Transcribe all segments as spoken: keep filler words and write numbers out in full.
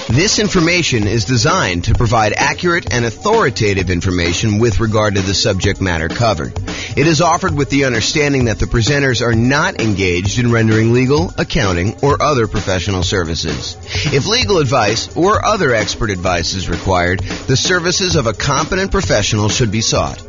This information is designed to provide accurate and authoritative information with regard to the subject matter covered. It is offered with the understanding that the presenters are not engaged in rendering legal, accounting, or other professional services. If legal advice or other expert advice is required, the services of a competent professional should be sought.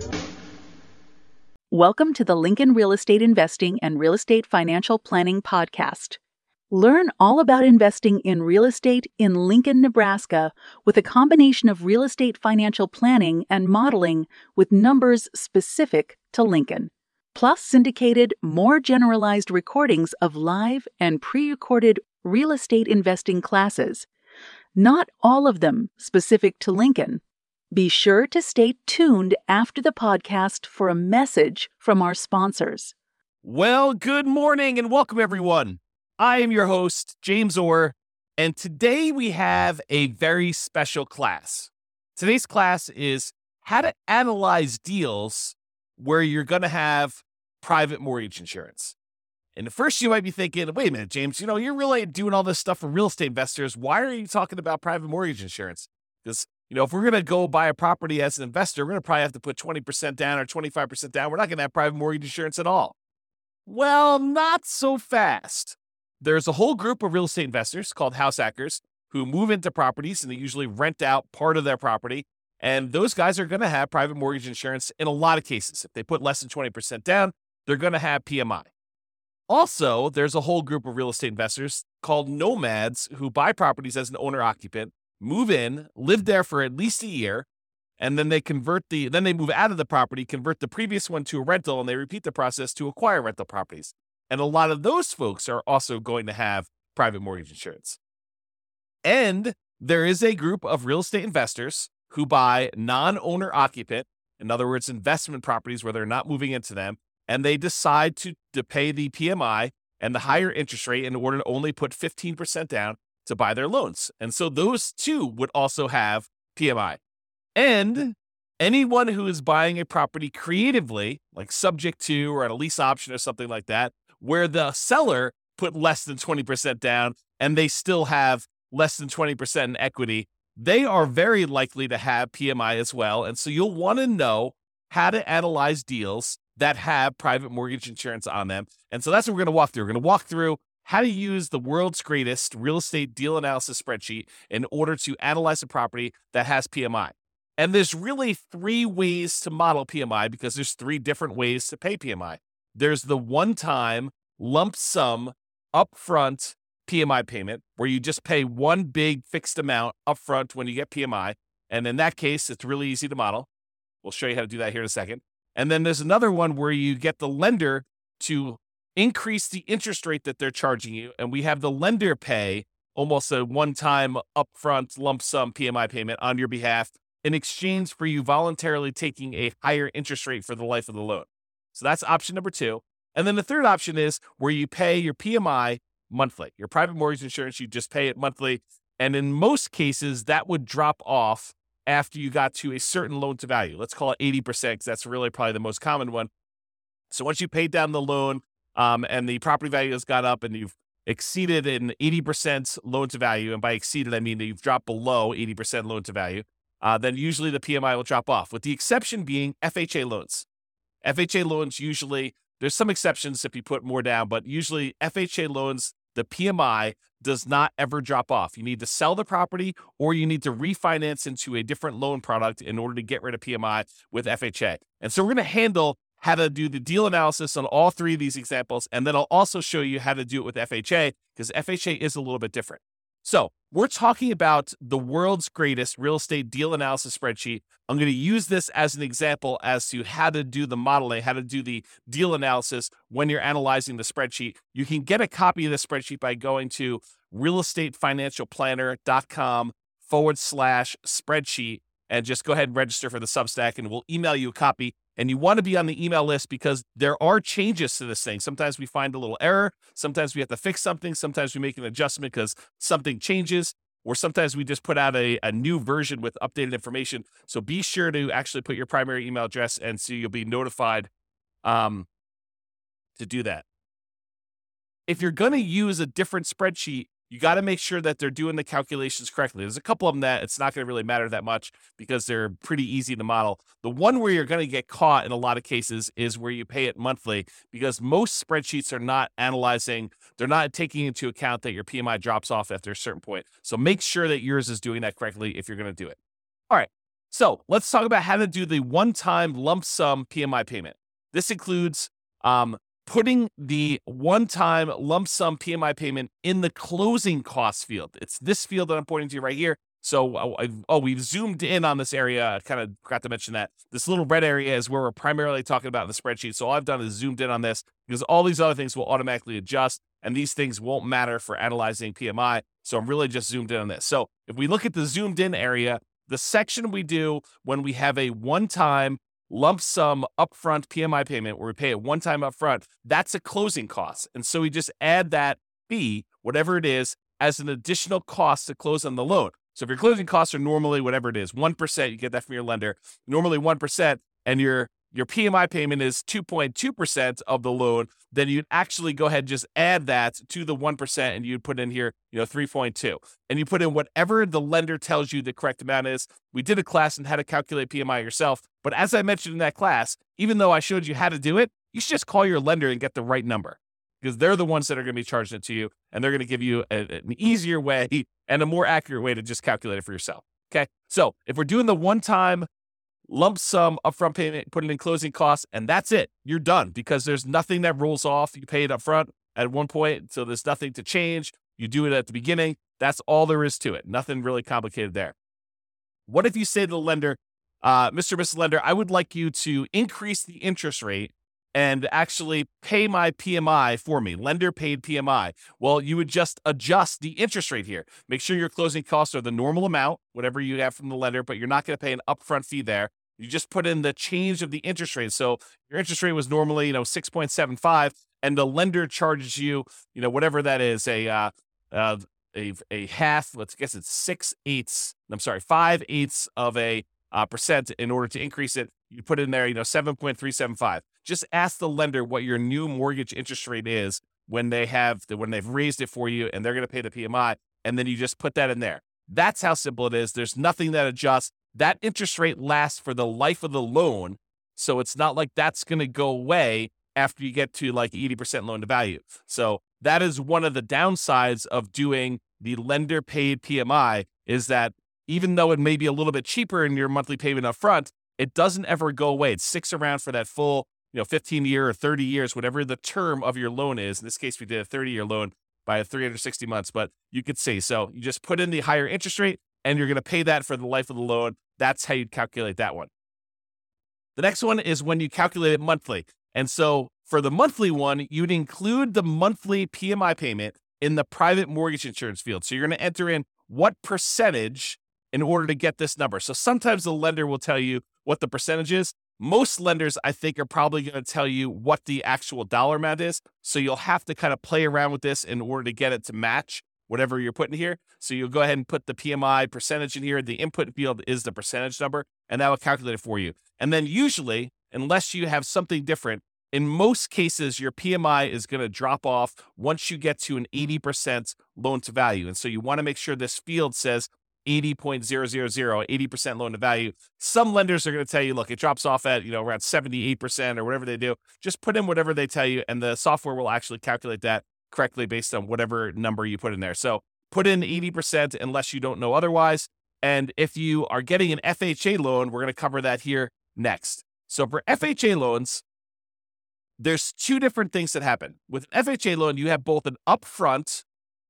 Welcome to the Lincoln Real Estate Investing and Real Estate Financial Planning Podcast. Learn all about investing in real estate in Lincoln, Nebraska, with a combination of real estate financial planning and modeling with numbers specific to Lincoln, plus syndicated, more generalized recordings of live and pre-recorded real estate investing classes, not all of them specific to Lincoln. Be sure to stay tuned after the podcast for a message from our sponsors. Well, good morning and welcome, everyone. I am your host, James Orr, and today we have a very special class. Today's class is how to analyze deals where you're going to have private mortgage insurance. And at first you might be thinking, wait a minute, James, you know, you're really doing all this stuff for real estate investors. Why are you talking about private mortgage insurance? Because, you know, if we're going to go buy a property as an investor, we're going to probably have to put twenty percent down or twenty-five percent down. We're not going to have private mortgage insurance at all. Well, not so fast. There's a whole group of real estate investors called house hackers who move into properties and they usually rent out part of their property. And those guys are going to have private mortgage insurance in a lot of cases. If they put less than twenty percent down, they're going to have P M I. Also, there's a whole group of real estate investors called nomads who buy properties as an owner-occupant, move in, live there for at least a year, and then they convert the, then they move out of the property, convert the previous one to a rental, and they repeat the process to acquire rental properties. And a lot of those folks are also going to have private mortgage insurance. And there is a group of real estate investors who buy non-owner occupant, in other words, investment properties where they're not moving into them, and they decide to, to pay the P M I and the higher interest rate in order to only put fifteen percent down to buy their loans. And so those two would also have P M I. And anyone who is buying a property creatively, like subject to or at a lease option or something like that, where the seller put less than twenty percent down and they still have less than twenty percent in equity, they are very likely to have P M I as well. And so you'll want to know how to analyze deals that have private mortgage insurance on them. And so that's what we're going to walk through. We're going to walk through how to use the world's greatest real estate deal analysis spreadsheet in order to analyze a property that has P M I. And there's really three ways to model P M I because there's three different ways to pay P M I. There's the one-time lump sum upfront P M I payment where you just pay one big fixed amount upfront when you get P M I. And in that case, it's really easy to model. We'll show you how to do that here in a second. And then there's another one where you get the lender to increase the interest rate that they're charging you. And we have the lender pay almost a one-time upfront lump sum P M I payment on your behalf in exchange for you voluntarily taking a higher interest rate for the life of the loan. So that's option number two. And then the third option is where you pay your P M I monthly. Your private mortgage insurance, you just pay it monthly. And in most cases, that would drop off after you got to a certain loan to value. Let's call it eighty percent because that's really probably the most common one. So once you paid down the loan um, and the property value has gone up and you've exceeded an eighty percent loan to value, and by exceeded, I mean that you've dropped below eighty percent loan to value, uh, then usually the P M I will drop off, with the exception being F H A loans. F H A loans usually, there's some exceptions if you put more down, but usually F H A loans, the P M I does not ever drop off. You need to sell the property or you need to refinance into a different loan product in order to get rid of P M I with F H A. And so we're going to handle how to do the deal analysis on all three of these examples, and then I'll also show you how to do it with F H A because F H A is a little bit different. So we're talking about the world's greatest real estate deal analysis spreadsheet. I'm going to use this as an example as to how to do the modeling, how to do the deal analysis when you're analyzing the spreadsheet. You can get a copy of the spreadsheet by going to realestatefinancialplanner.com forward slash spreadsheet and just go ahead and register for the Substack and we'll email you a copy. And you want to be on the email list because there are changes to this thing. Sometimes we find a little error. Sometimes we have to fix something. Sometimes we make an adjustment because something changes. Or sometimes we just put out a, a new version with updated information. So be sure to actually put your primary email address and so you'll be notified um, to do that. If you're going to use a different spreadsheet, you got to make sure that they're doing the calculations correctly. There's a couple of them that it's not going to really matter that much because they're pretty easy to model. The one where you're going to get caught in a lot of cases is where you pay it monthly, because most spreadsheets are not analyzing, they're not taking into account that your P M I drops off after a certain point. So make sure that yours is doing that correctly if you're going to do it. All right, so let's talk about how to do the one-time lump sum P M I payment. This includes um, putting the one-time lump sum P M I payment in the closing costs field. It's this field that I'm pointing to right here. So, uh, oh, we've zoomed in on this area. I kind of forgot to mention that. This little red area is where we're primarily talking about in the spreadsheet. So all I've done is zoomed in on this because all these other things will automatically adjust, and these things won't matter for analyzing P M I. So I'm really just zoomed in on this. So if we look at the zoomed in area, the section we do when we have a one-time lump sum upfront P M I payment where we pay it one time upfront, that's a closing cost. And so we just add that fee, whatever it is, as an additional cost to close on the loan. So if your closing costs are normally whatever it is, one percent, you get that from your lender, normally one percent, and your your P M I payment is two point two percent of the loan, then you'd actually go ahead and just add that to the one percent, and you'd put in here, you know, three point two. And you put in whatever the lender tells you the correct amount is. We did a class on how to calculate P M I yourself, but as I mentioned in that class, even though I showed you how to do it, you should just call your lender and get the right number, because they're the ones that are going to be charging it to you, and they're going to give you a, an easier way and a more accurate way to just calculate it for yourself. Okay, so if we're doing the one-time lump sum upfront payment, put it in closing costs, and that's it. You're done, because there's nothing that rolls off. You pay it up front at one point, so there's nothing to change. You do it at the beginning. That's all there is to it. Nothing really complicated there. What if you say to the lender, uh, Mister Missus Lender, I would like you to increase the interest rate and actually pay my P M I for me, lender paid P M I. Well, you would just adjust the interest rate here. Make sure your closing costs are the normal amount, whatever you have from the lender, but you're not going to pay an upfront fee there. You just put in the change of the interest rate. So your interest rate was normally, you know, six point seven five, and the lender charges you, you know, whatever that is, a uh, uh, a a half. Let's guess it's six eighths. I'm sorry, five eighths of a uh, percent in order to increase it. You put in there, you know, seven point three seven five. Just ask the lender what your new mortgage interest rate is when they have the, when they've raised it for you, and they're going to pay the P M I, and then you just put that in there. That's how simple it is. There's nothing that adjusts. That interest rate lasts for the life of the loan, so it's not like that's going to go away after you get to like eighty percent loan to value. So that is one of the downsides of doing the lender paid P M I, is that even though it may be a little bit cheaper in your monthly payment up front, it doesn't ever go away. It sticks around for that full, you know, fifteen year or thirty years, whatever the term of your loan is. In this case, we did a thirty year loan by three hundred sixty months, but you could see, so you just put in the higher interest rate, and you're going to pay that for the life of the loan. That's how you'd calculate that one. The next one is when you calculate it monthly. And so for the monthly one, you'd include the monthly P M I payment in the private mortgage insurance field. So you're going to enter in what percentage in order to get this number. So sometimes the lender will tell you what the percentage is. Most lenders, I think, are probably going to tell you what the actual dollar amount is. So you'll have to kind of play around with this in order to get it to match whatever you're putting here. So you'll go ahead and put the P M I percentage in here. The input field is the percentage number, and that will calculate it for you. And then usually, unless you have something different, in most cases, your P M I is going to drop off once you get to an eighty percent loan to value. And so you want to make sure this field says eighty point zero zero zero, eighty percent loan to value. Some lenders are going to tell you, look, it drops off at, you know, around seventy-eight percent or whatever they do. Just put in whatever they tell you, and the software will actually calculate that correctly based on whatever number you put in there. So put in eighty percent unless you don't know otherwise. And if you are getting an F H A loan, we're going to cover that here next. So for F H A loans, there's two different things that happen. With an F H A loan, you have both an upfront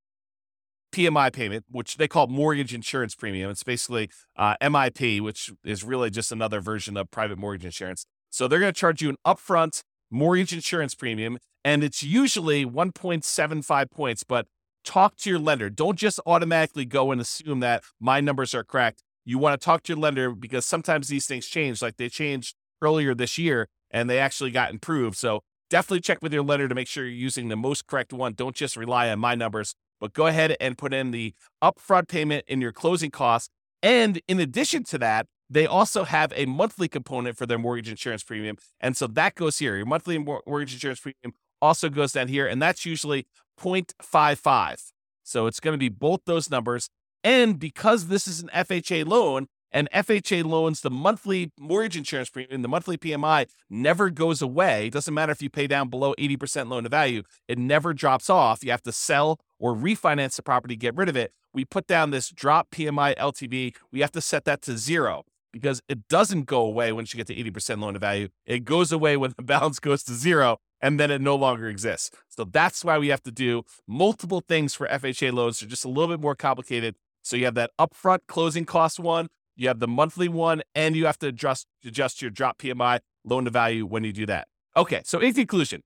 P M I payment, which they call mortgage insurance premium. It's basically uh, M I P, which is really just another version of private mortgage insurance. So they're going to charge you an upfront mortgage insurance premium, and it's usually one point seven five points, but talk to your lender. Don't just automatically go and assume that my numbers are correct. You want to talk to your lender, because sometimes these things change. Like they changed earlier this year and they actually got improved. So definitely check with your lender to make sure you're using the most correct one. Don't just rely on my numbers, but go ahead and put in the upfront payment in your closing costs. And in addition to that, they also have a monthly component for their mortgage insurance premium. And so that goes here. Your monthly mortgage insurance premium also goes down here, and that's usually zero point five five. So it's going to be both those numbers. And because this is an F H A loan, and F H A loans, the monthly mortgage insurance premium, the monthly P M I never goes away. It doesn't matter if you pay down below eighty percent loan to value. It never drops off. You have to sell or refinance the property, get rid of it. We put down this drop P M I L T V. We have to set that to zero because it doesn't go away once you get to eighty percent loan to value. It goes away when the balance goes to zero, and then it no longer exists. So that's why we have to do multiple things for F H A loans. They're just a little bit more complicated. So you have that upfront closing cost one, you have the monthly one, and you have to adjust, adjust your drop P M I loan to value when you do that. Okay, so in conclusion,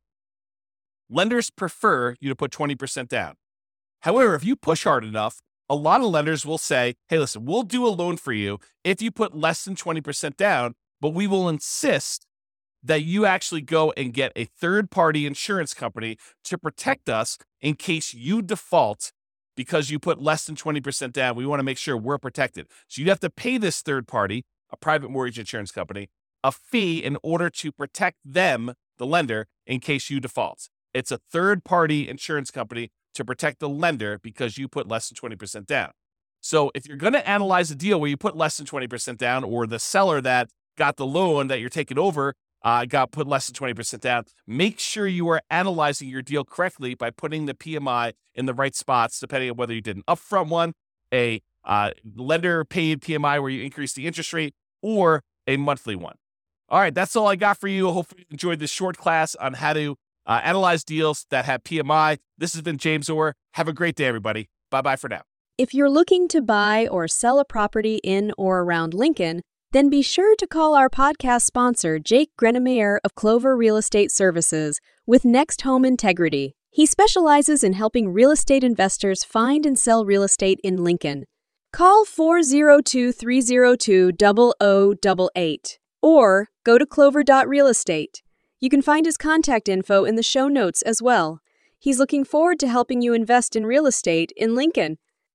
lenders prefer you to put twenty percent down. However, if you push hard enough, a lot of lenders will say, hey, listen, we'll do a loan for you if you put less than twenty percent down, but we will insist that you actually go and get a third-party insurance company to protect us in case you default because you put less than twenty percent down. We want to make sure we're protected. So you have to pay this third party, a private mortgage insurance company, a fee in order to protect them, the lender, in case you default. It's a third-party insurance company to protect the lender because you put less than twenty percent down. So if you're going to analyze a deal where you put less than twenty percent down, or the seller that got the loan that you're taking over uh, got put less than twenty percent down, make sure you are analyzing your deal correctly by putting the P M I in the right spots, depending on whether you did an upfront one, a uh, lender paid P M I where you increase the interest rate, or a monthly one. All right, that's all I got for you. Hopefully you enjoyed this short class on how to uh, analyze deals that have P M I. This has been James Orr. Have a great day, everybody. Bye-bye for now. If you're looking to buy or sell a property in or around Lincoln, then be sure to call our podcast sponsor, Jake Grenemeyer of Clover Real Estate Services, with Next Home Integrity. He specializes in helping real estate investors find and sell real estate in Lincoln. Call four oh two, three oh two, zero zero eight eight or go to clover dot real estate. You can find his contact info in the show notes as well. He's looking forward to helping you invest in real estate in Lincoln.